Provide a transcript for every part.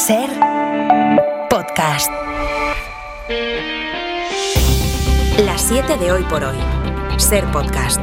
Ser podcast. Las 7 de hoy por hoy. Ser podcast.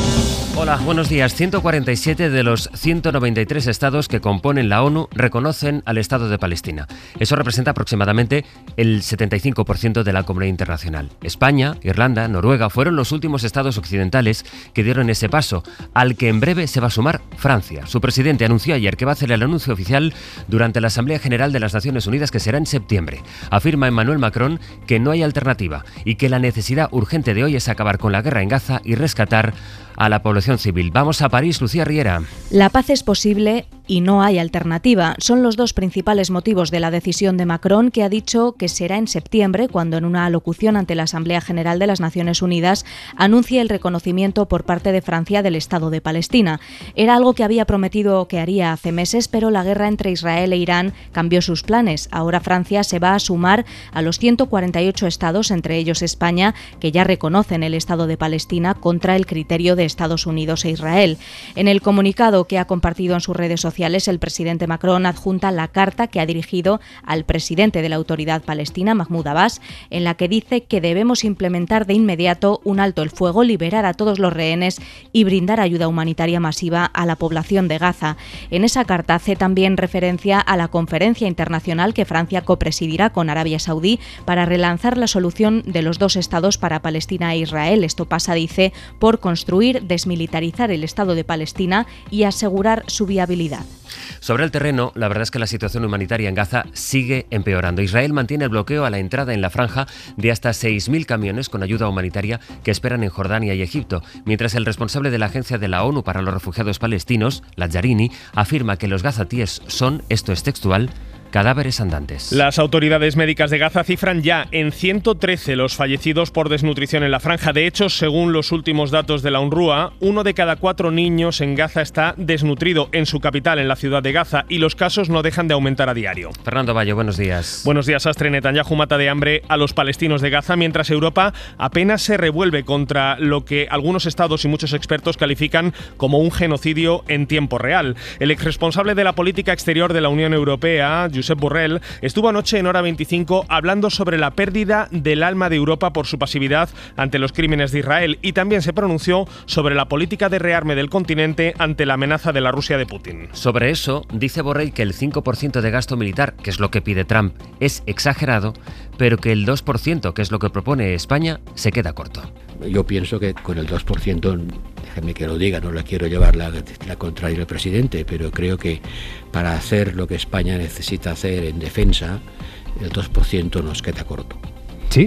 Hola, buenos días. 147 de los 193 estados que componen la ONU reconocen al Estado de Palestina. Eso representa aproximadamente el 75% de la comunidad internacional. España, Irlanda, Noruega fueron los últimos estados occidentales que dieron ese paso, al que en breve se va a sumar Francia. Su presidente anunció ayer que va a hacer el anuncio oficial durante la Asamblea General de las Naciones Unidas, que será en septiembre. Afirma Emmanuel Macron que no hay alternativa y que la necesidad urgente de hoy es acabar con la guerra en Gaza y rescatar a la población civil. Vamos a París, Lucía Riera. La paz es posible y no hay alternativa. Son los dos principales motivos de la decisión de Macron, que ha dicho que será en septiembre cuando en una alocución ante la Asamblea General de las Naciones Unidas anuncie el reconocimiento por parte de Francia del Estado de Palestina. Era algo que había prometido que haría hace meses, pero la guerra entre Israel e Irán cambió sus planes. Ahora Francia se va a sumar a los 148 estados, entre ellos España, que ya reconocen el Estado de Palestina contra el criterio de Estados Unidos e Israel. En el comunicado que ha compartido en sus redes sociales, el presidente Macron adjunta la carta que ha dirigido al presidente de la Autoridad Palestina, Mahmoud Abbas, en la que dice que debemos implementar de inmediato un alto el fuego, liberar a todos los rehenes y brindar ayuda humanitaria masiva a la población de Gaza. En esa carta hace también referencia a la conferencia internacional que Francia copresidirá con Arabia Saudí para relanzar la solución de los dos estados para Palestina e Israel. Esto pasa, dice, por construir, desmilitarizar el Estado de Palestina y asegurar su viabilidad. Sobre el terreno, la verdad es que la situación humanitaria en Gaza sigue empeorando. Israel mantiene el bloqueo a la entrada en la franja de hasta 6.000 camiones con ayuda humanitaria que esperan en Jordania y Egipto, mientras el responsable de la Agencia de la ONU para los Refugiados Palestinos, Lazzarini, afirma que los gazatíes son, esto es textual, cadáveres andantes. Las autoridades médicas de Gaza cifran ya en 113 los fallecidos por desnutrición en la franja. De hecho, según los últimos datos de la UNRWA, 1 de cada 4 niños en Gaza está desnutrido en su capital, en la ciudad de Gaza, y los casos no dejan de aumentar a diario. Fernando Bayo, buenos días. Buenos días, Astre. Netanyahu mata de hambre a los palestinos de Gaza, mientras Europa apenas se revuelve contra lo que algunos estados y muchos expertos califican como un genocidio en tiempo real. El exresponsable de la política exterior de la Unión Europea, Josep Borrell, estuvo anoche en Hora 25 hablando sobre la pérdida del alma de Europa por su pasividad ante los crímenes de Israel, y también se pronunció sobre la política de rearme del continente ante la amenaza de la Rusia de Putin. Sobre eso, dice Borrell que el 5% de gasto militar, que es lo que pide Trump, es exagerado, pero que el 2%, que es lo que propone España, se queda corto. Yo pienso que con el 2%, déjeme que lo diga, no la quiero llevar la contraria al presidente, pero creo que para hacer lo que España necesita hacer en defensa, el 2% nos queda corto. ¿Sí?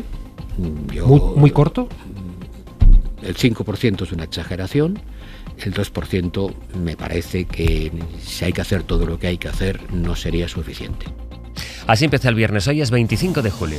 ¿Muy corto? El 5% es una exageración, el 2% me parece que si hay que hacer todo lo que hay que hacer, no sería suficiente. Así empieza el viernes, hoy es 25 de julio.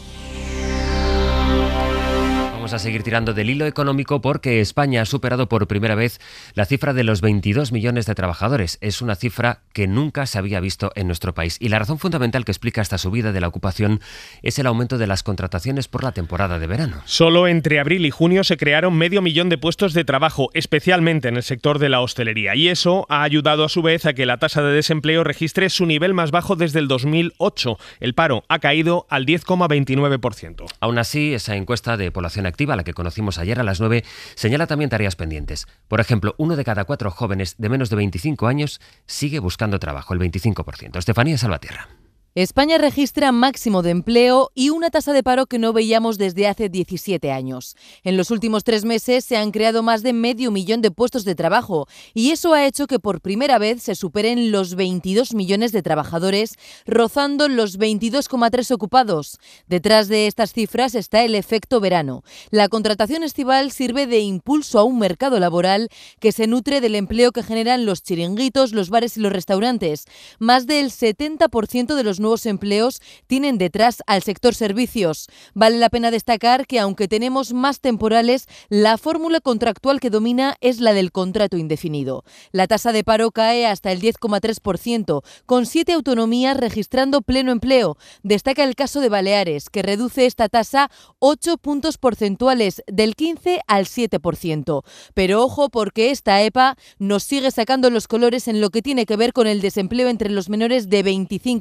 Vamos a seguir tirando del hilo económico porque España ha superado por primera vez la cifra de los 22 millones de trabajadores. Es una cifra que nunca se había visto en nuestro país. Y la razón fundamental que explica esta subida de la ocupación es el aumento de las contrataciones por la temporada de verano. Solo entre abril y junio se crearon 500.000 de puestos de trabajo, especialmente en el sector de la hostelería. Y eso ha ayudado a su vez a que la tasa de desempleo registre su nivel más bajo desde el 2008. El paro ha caído al 10,29%. Aún así, esa encuesta de población activa, la que conocimos ayer a las 9, señala también tareas pendientes. Por ejemplo, 1 de cada 4 jóvenes de menos de 25 años sigue buscando trabajo, el 25%. Estefanía Salvatierra. España registra máximo de empleo y una tasa de paro que no veíamos desde hace 17 años. En los últimos 3 meses se han creado más de 500.000 de puestos de trabajo y eso ha hecho que por primera vez se superen los 22 millones de trabajadores, rozando los 22,3 ocupados. Detrás de estas cifras está el efecto verano. La contratación estival sirve de impulso a un mercado laboral que se nutre del empleo que generan los chiringuitos, los bares y los restaurantes. Más del 70% de los nuevos empleos tienen detrás al sector servicios. Vale la pena destacar que aunque tenemos más temporales, la fórmula contractual que domina es la del contrato indefinido. La tasa de paro cae hasta el 10,3%, con 7 autonomías registrando pleno empleo. Destaca el caso de Baleares, que reduce esta tasa 8 puntos porcentuales, del 15 al 7%. Pero ojo, porque esta EPA nos sigue sacando los colores en lo que tiene que ver con el desempleo entre los menores de 25 años.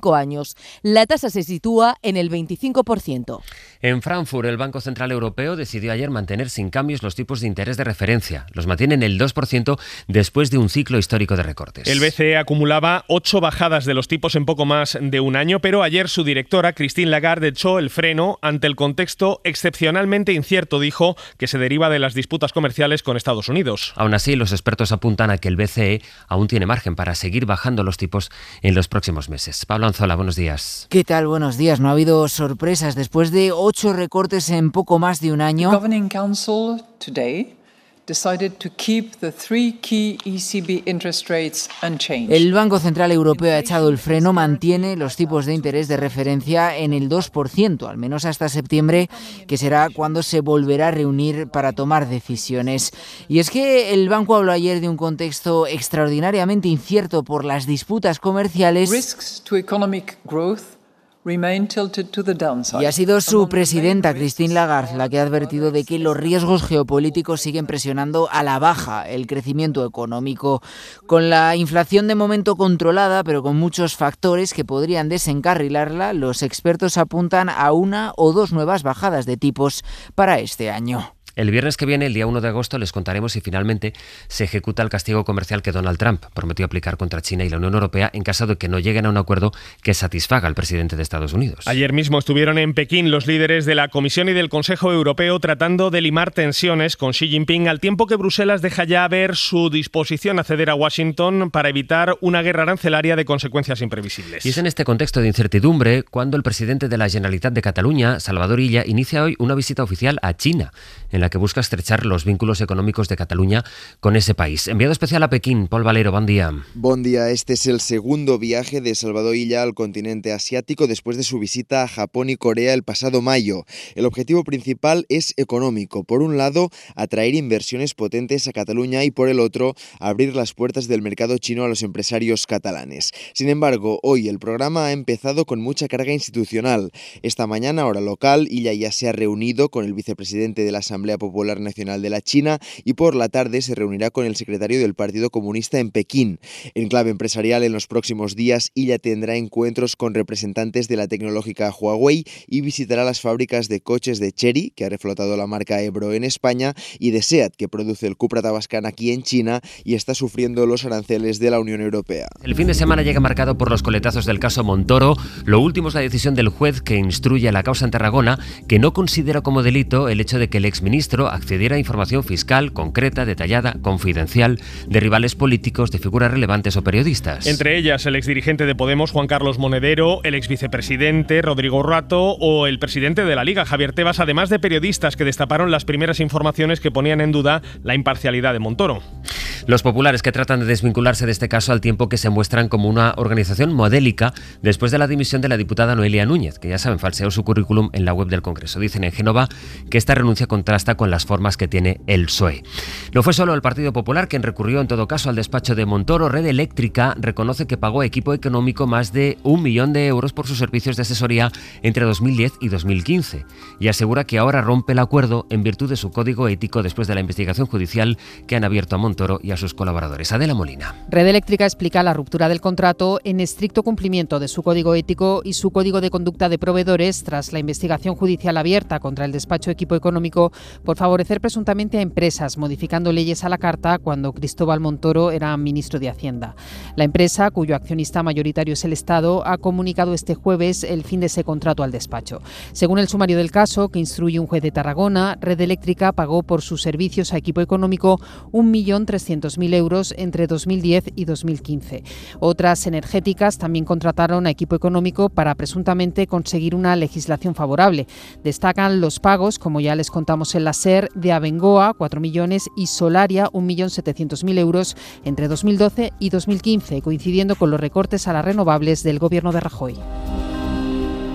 años. La tasa se sitúa en el 25%. En Frankfurt, el Banco Central Europeo decidió ayer mantener sin cambios los tipos de interés de referencia. Los mantiene en el 2% después de un ciclo histórico de recortes. El BCE acumulaba 8 bajadas de los tipos en poco más de un año, pero ayer su directora, Christine Lagarde, echó el freno ante el contexto excepcionalmente incierto, dijo, que se deriva de las disputas comerciales con Estados Unidos. Aún así, los expertos apuntan a que el BCE aún tiene margen para seguir bajando los tipos en los próximos meses. Pablo Anzola, buenos días. ¿Qué tal? Buenos días. No ha habido sorpresas después de 8 recortes en poco más de un año. The Governing Council today decided to keep the 3 key ECB interest rates unchanged. El Banco Central Europeo ha echado el freno, mantiene los tipos de interés de referencia en el 2%, al menos hasta septiembre, que será cuando se volverá a reunir para tomar decisiones. Y es que el banco habló ayer de un contexto extraordinariamente incierto por las disputas comerciales. Risks to economic growth remain tilted to the downside. Y ha sido su presidenta, Christine Lagarde, la que ha advertido de que los riesgos geopolíticos siguen presionando a la baja el crecimiento económico. Con la inflación de momento controlada, pero con muchos factores que podrían desencarrilarla, los expertos apuntan a 1 o 2 nuevas bajadas de tipos para este año. El viernes que viene, el día 1 de agosto, les contaremos si finalmente se ejecuta el castigo comercial que Donald Trump prometió aplicar contra China y la Unión Europea en caso de que no lleguen a un acuerdo que satisfaga al presidente de Estados Unidos. Ayer mismo estuvieron en Pekín los líderes de la Comisión y del Consejo Europeo tratando de limar tensiones con Xi Jinping, al tiempo que Bruselas deja ya ver su disposición a ceder a Washington para evitar una guerra arancelaria de consecuencias imprevisibles. Y es en este contexto de incertidumbre cuando el presidente de la Generalitat de Cataluña, Salvador Illa, inicia hoy una visita oficial a China, en la que busca estrechar los vínculos económicos de Cataluña con ese país. Enviado especial a Pekín, Pol Valero, buen día. Buen día. Este es el segundo viaje de Salvador Illa al continente asiático después de su visita a Japón y Corea el pasado mayo. El objetivo principal es económico. Por un lado, atraer inversiones potentes a Cataluña y por el otro, abrir las puertas del mercado chino a los empresarios catalanes. Sin embargo, hoy el programa ha empezado con mucha carga institucional. Esta mañana, hora local, Illa ya se ha reunido con el vicepresidente de la Asamblea Popular Nacional de la China y por la tarde se reunirá con el secretario del Partido Comunista en Pekín. En clave empresarial, en los próximos días, Illa tendrá encuentros con representantes de la tecnológica Huawei y visitará las fábricas de coches de Chery, que ha reflotado la marca Ebro en España, y de SEAT, que produce el Cupra Tabascan aquí en China y está sufriendo los aranceles de la Unión Europea. El fin de semana llega marcado por los coletazos del caso Montoro. Lo último es la decisión del juez que instruye la causa en Tarragona, que no considera como delito el hecho de que el exministro accediera a información fiscal concreta, detallada, confidencial, de rivales políticos, de figuras relevantes o periodistas. Entre ellas, el exdirigente de Podemos, Juan Carlos Monedero, el exvicepresidente, Rodrigo Rato, o el presidente de la Liga, Javier Tebas, además de periodistas que destaparon las primeras informaciones que ponían en duda la imparcialidad de Montoro. Los populares que tratan de desvincularse de este caso al tiempo que se muestran como una organización modélica después de la dimisión de la diputada Noelia Núñez, que ya saben, falseó su currículum en la web del Congreso. Dicen en Génova que esta renuncia contrasta con las formas que tiene el PSOE. No fue solo el Partido Popular quien recurrió en todo caso al despacho de Montoro. Red Eléctrica reconoce que pagó a Equipo Económico más de 1 millón de euros por sus servicios de asesoría entre 2010 y 2015 y asegura que ahora rompe el acuerdo en virtud de su código ético después de la investigación judicial que han abierto a Montoro y a sus colaboradores. Adela Molina. Red Eléctrica explica la ruptura del contrato en estricto cumplimiento de su código ético y su código de conducta de proveedores tras la investigación judicial abierta contra el despacho Equipo Económico por favorecer presuntamente a empresas, modificando leyes a la carta cuando Cristóbal Montoro era ministro de Hacienda. La empresa, cuyo accionista mayoritario es el Estado, ha comunicado este jueves el fin de ese contrato al despacho. Según el sumario del caso, que instruye un juez de Tarragona, Red Eléctrica pagó por sus servicios a Equipo Económico 1.300.000 euros entre 2010 y 2015. Otras energéticas también contrataron a Equipo Económico para presuntamente conseguir una legislación favorable. Destacan los pagos, como ya les contamos en la SER, de Abengoa, 4 millones, y Solaria, 1.700.000 euros entre 2012 y 2015, coincidiendo con los recortes a las renovables del gobierno de Rajoy.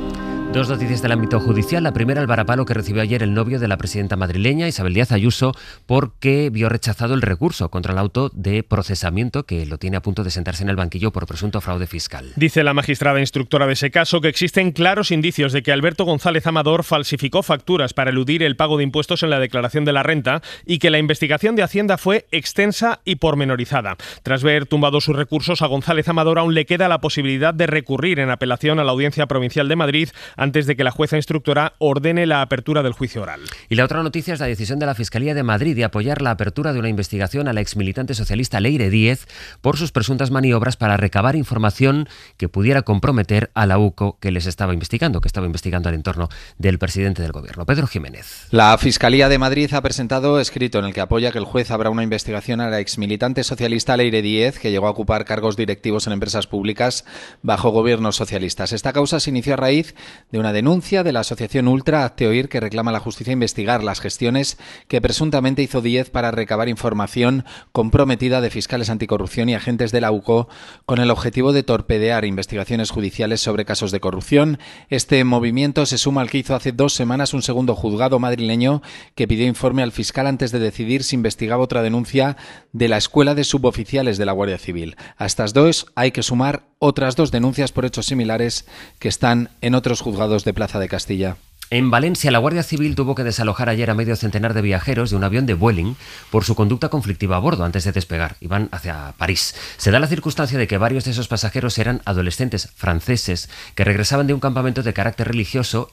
Dos noticias del ámbito judicial. La primera, el varapalo que recibió ayer el novio de la presidenta madrileña, Isabel Díaz Ayuso, porque vio rechazado el recurso contra el auto de procesamiento que lo tiene a punto de sentarse en el banquillo por presunto fraude fiscal. Dice la magistrada instructora de ese caso que existen claros indicios de que Alberto González Amador falsificó facturas para eludir el pago de impuestos en la declaración de la renta y que la investigación de Hacienda fue extensa y pormenorizada. Tras ver tumbados sus recursos, a González Amador aún le queda la posibilidad de recurrir en apelación a la Audiencia Provincial de Madrid antes de que la jueza instructora ordene la apertura del juicio oral. Y la otra noticia es la decisión de la Fiscalía de Madrid de apoyar la apertura de una investigación a la exmilitante socialista Leire Díez por sus presuntas maniobras para recabar información que pudiera comprometer a la UCO que estaba investigando al entorno del presidente del gobierno, Pedro Jiménez. La Fiscalía de Madrid ha presentado escrito en el que apoya que el juez abra una investigación a la exmilitante socialista Leire Díez, que llegó a ocupar cargos directivos en empresas públicas bajo gobiernos socialistas. Esta causa se inició a raíz de una denuncia de la asociación Ultra Hazte Oír, que reclama a la justicia investigar las gestiones que presuntamente hizo Díez para recabar información comprometida de fiscales anticorrupción y agentes de la UCO con el objetivo de torpedear investigaciones judiciales sobre casos de corrupción. Este movimiento se suma al que hizo hace 2 semanas un segundo juzgado madrileño que pidió informe al fiscal antes de decidir si investigaba otra denuncia de la Escuela de Suboficiales de la Guardia Civil. A estas dos hay que sumar otras 2 denuncias por hechos similares que están en otros juzgados de Plaza de Castilla. En Valencia, la Guardia Civil tuvo que desalojar ayer a medio centenar de viajeros de un avión de Vueling por su conducta conflictiva a bordo antes de despegar. Iban hacia París. Se da la circunstancia de que varios de esos pasajeros eran adolescentes franceses que regresaban de un campamento de carácter religioso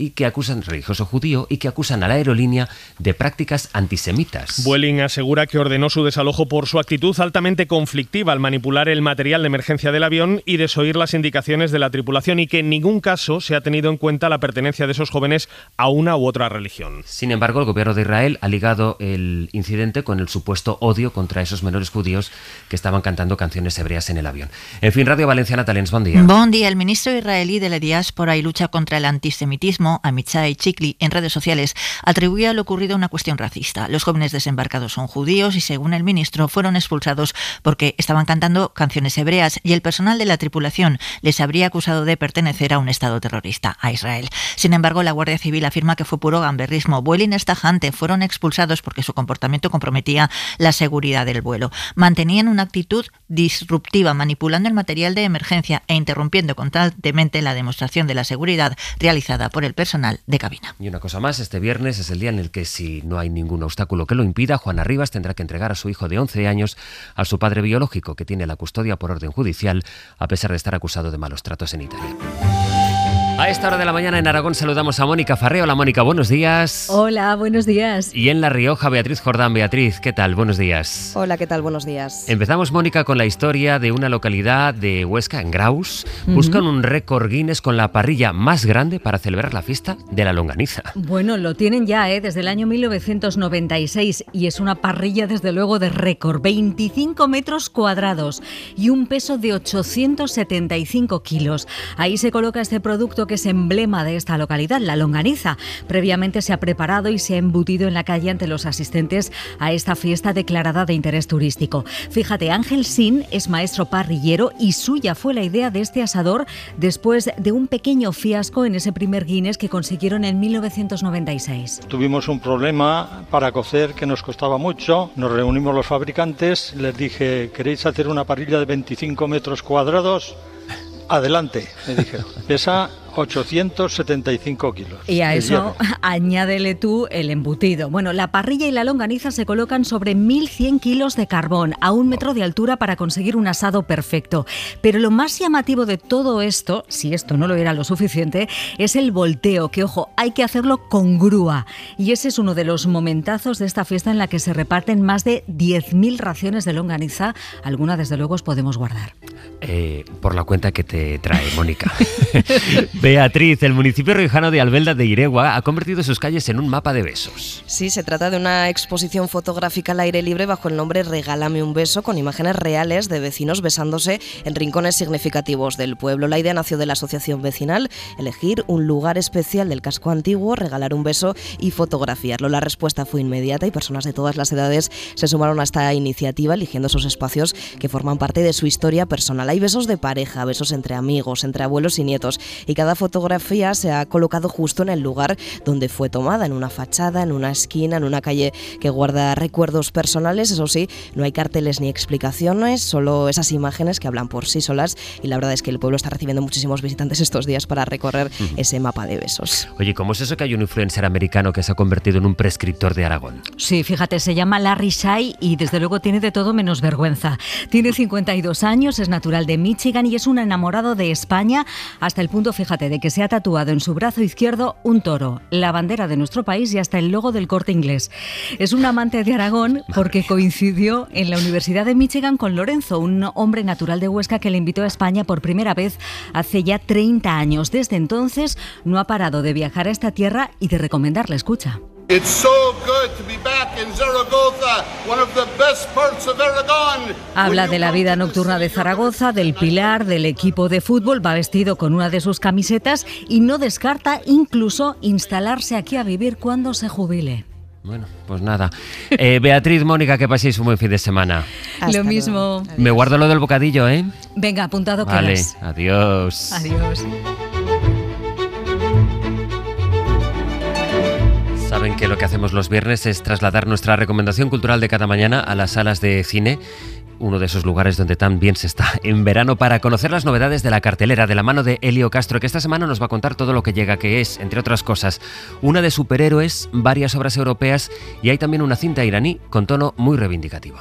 judío y que acusan a la aerolínea de prácticas antisemitas. Vueling asegura que ordenó su desalojo por su actitud altamente conflictiva al manipular el material de emergencia del avión y desoír las indicaciones de la tripulación, y que en ningún caso se ha tenido en cuenta la pertenencia de esos jóvenes a una u otra religión. Sin embargo, el gobierno de Israel ha ligado el incidente con el supuesto odio contra esos menores judíos que estaban cantando canciones hebreas en el avión. En fin, Radio Valenciana Talents, buen día. Buen día. El ministro israelí de la diáspora y lucha contra el antisemitismo, Amichai Chikli, en redes sociales atribuye a lo ocurrido una cuestión racista. Los jóvenes desembarcados son judíos y, según el ministro, fueron expulsados porque estaban cantando canciones hebreas y el personal de la tripulación les habría acusado de pertenecer a un estado terrorista, a Israel. Sin embargo, la Guardia Civil afirma que fue puro gamberrismo. Vueling es tajante, fueron expulsados porque su comportamiento comprometía la seguridad del vuelo. Mantenían una actitud disruptiva, manipulando el material de emergencia e interrumpiendo constantemente la demostración de la seguridad realizada por el personal de cabina. Y una cosa más, este viernes es el día en el que, si no hay ningún obstáculo que lo impida, Juana Rivas tendrá que entregar a su hijo de 11 años a su padre biológico, que tiene la custodia por orden judicial, a pesar de estar acusado de malos tratos en Italia. A esta hora de la mañana en Aragón saludamos a Mónica Farré. Hola Mónica, buenos días. Hola, buenos días. Y en La Rioja, Beatriz Jordán. Beatriz, ¿qué tal? Buenos días. Hola, ¿qué tal? Buenos días. Empezamos, Mónica, con la historia de una localidad de Huesca, en Graus. Buscan un récord Guinness con la parrilla más grande para celebrar la fiesta de la longaniza. Bueno, lo tienen ya, desde el año 1996, y es una parrilla desde luego de récord. 25 metros cuadrados y un peso de 875 kilos. Ahí se coloca este producto que es emblema de esta localidad, la longaniza. Previamente se ha preparado y se ha embutido en la calle ante los asistentes a esta fiesta declarada de interés turístico. Fíjate, Ángel Sin es maestro parrillero y suya fue la idea de este asador después de un pequeño fiasco en ese primer Guinness que consiguieron en 1996. Tuvimos un problema para cocer que nos costaba mucho. Nos reunimos los fabricantes, les dije, ¿queréis hacer una parrilla de 25 metros cuadrados? Adelante, me dijeron. Pesa 875 kilos. Y a eso añádele tú el embutido. Bueno, la parrilla y la longaniza se colocan sobre 1.100 kilos de carbón a 1 metro de altura para conseguir un asado perfecto. Pero lo más llamativo de todo esto, si esto no lo era lo suficiente, es el volteo, que ojo, hay que hacerlo con grúa. Y ese es uno de los momentazos de esta fiesta en la que se reparten más de 10.000 raciones de longaniza. Alguna, desde luego, os podemos guardar. Por la cuenta que te trae, Mónica. Beatriz, el municipio riojano de Albelda de Iregua ha convertido sus calles en un mapa de besos. Sí, se trata de una exposición fotográfica al aire libre bajo el nombre Regálame un beso, con imágenes reales de vecinos besándose en rincones significativos del pueblo. La idea nació de la asociación vecinal, elegir un lugar especial del casco antiguo, regalar un beso y fotografiarlo. La respuesta fue inmediata y personas de todas las edades se sumaron a esta iniciativa, eligiendo esos espacios que forman parte de su historia personal. Hay besos de pareja, besos entre amigos, entre abuelos y nietos, y cada cada fotografía se ha colocado justo en el lugar donde fue tomada, en una fachada, en una esquina, en una calle que guarda recuerdos personales. Eso sí, no hay carteles ni explicaciones, solo esas imágenes que hablan por sí solas, y la verdad es que el pueblo está recibiendo muchísimos visitantes estos días para recorrer ese mapa de besos. Oye, ¿cómo es eso que hay un influencer americano que se ha convertido en un prescriptor de Aragón? Sí, fíjate, se llama Larry Shai y desde luego tiene de todo menos vergüenza. Tiene 52 años, es natural de Michigan y es un enamorado de España, hasta el punto, fíjate, de que se ha tatuado en su brazo izquierdo un toro, la bandera de nuestro país y hasta el logo del Corte Inglés. Es un amante de Aragón porque coincidió en la Universidad de Michigan con Lorenzo, un hombre natural de Huesca que le invitó a España por primera vez hace ya 30 años. Desde entonces no ha parado de viajar a esta tierra y de recomendarle escucha. It's so good to be back in Zaragoza, one of the best parts of Aragon. Habla de la vida nocturna de Zaragoza, del Pilar, del equipo de fútbol, va vestido con una de sus camisetas y no descarta incluso instalarse aquí a vivir cuando se jubile. Bueno, pues nada. Beatriz, Mónica, que paséis un buen fin de semana. Lo mismo. Me guardo lo del bocadillo, ¿eh? Venga, apuntado vale, quedas. Adiós. Adiós. Saben que lo que hacemos los viernes es trasladar nuestra recomendación cultural de cada mañana a las salas de cine, uno de esos lugares donde tan bien se está en verano, para conocer las novedades de la cartelera de la mano de Elio Castro, que esta semana nos va a contar todo lo que llega, que es, entre otras cosas, una de superhéroes, varias obras europeas y hay también una cinta iraní con tono muy reivindicativo.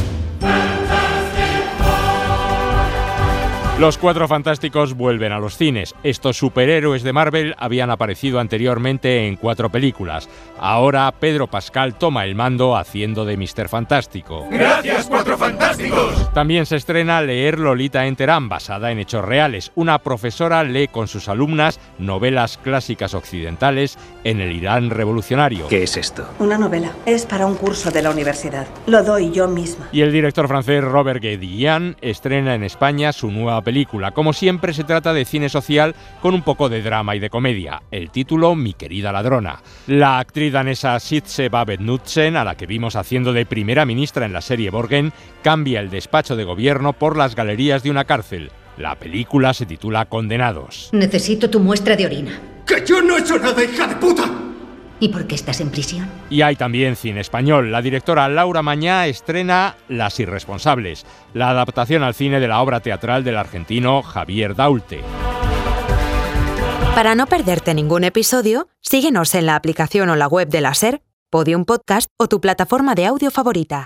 Los Cuatro Fantásticos vuelven a los cines. Estos superhéroes de Marvel habían aparecido anteriormente en 4 películas. Ahora Pedro Pascal toma el mando haciendo de Mr. Fantástico. ¡Gracias, Cuatro Fantásticos! También se estrena Leer Lolita en Teherán, basada en hechos reales. Una profesora lee con sus alumnas novelas clásicas occidentales en el Irán revolucionario. ¿Qué es esto? Una novela. Es para un curso de la universidad. Lo doy yo misma. Y el director francés Robert Guédiguian estrena en España su nueva película. Como siempre, se trata de cine social con un poco de drama y de comedia. El título, Mi querida ladrona. La actriz danesa Sitze Babett Knudsen, a la que vimos haciendo de primera ministra en la serie Borgen, cambia el despacho de gobierno por las galerías de una cárcel. La película se titula Condenados. Necesito tu muestra de orina. ¡Que yo no he hecho nada, hija de puta! ¿Y por qué estás en prisión? Y hay también cine español. La directora Laura Mañá estrena Las Irresponsables, la adaptación al cine de la obra teatral del argentino Javier Daulte. Para no perderte ningún episodio, síguenos en la aplicación o la web de la SER, Podium Podcast o tu plataforma de audio favorita.